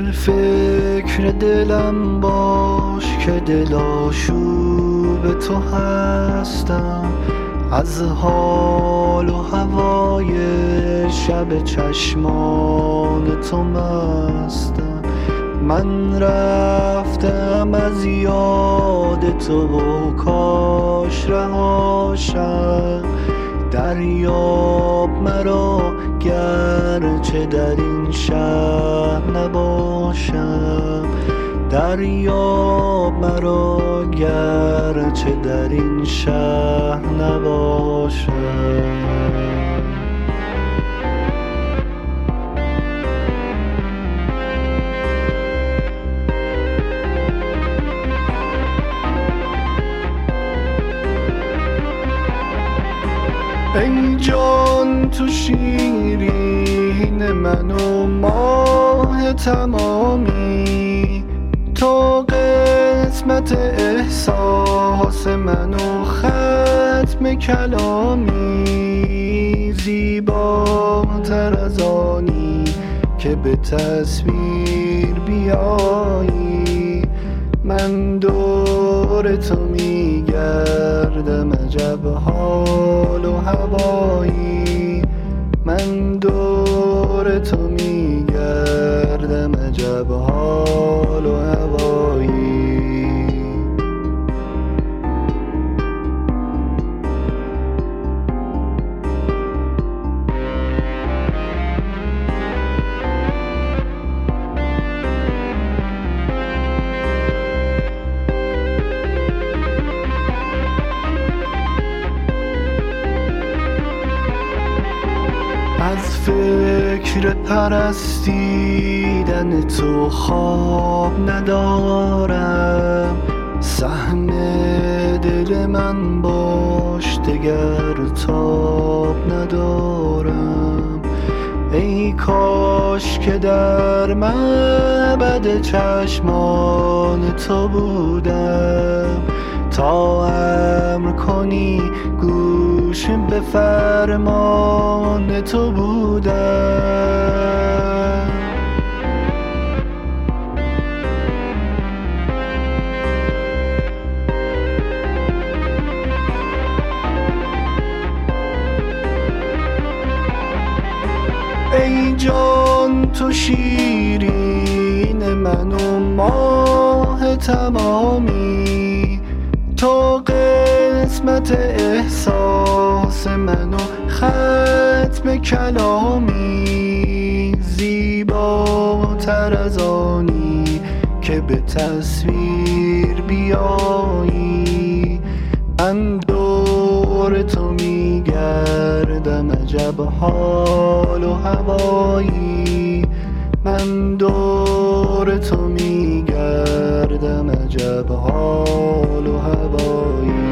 فکر دلم باش که دلاشوب تو هستم، از حال و هوای شب چشمان تو مستم. من رفتم از یاد تو و کاش رهاشم، دریاب مرا گرچه در این شهر نباشم، دریاب مرا گرچه در این شهر نباشم. ای جان تو شیرین من و ماه تمامی، تو قسمت احساس من و ختم کلامی، زیباتر از آنی که به تصویر بیایی. من دور تو میگردم عجب حال و هوایی، من دور تو میگردم عجب حال و هوایی. از فکر پرستیدن تو خواب ندارم، سهم دل من باش دگر تاب ندارم. ای کاش که در معبد چشمان تو بودم، تا امر کنی گوش به فرمان تو بودم. ای جان تو شیرین من و ماه تمامی، تو قسمت احساس من و ختم کلامی، زیباتر از آنی که به تصویر بیایی. من دور تو میگردم عجب حال و هوایی، من دور تو میگردم عجب حال و هوایی.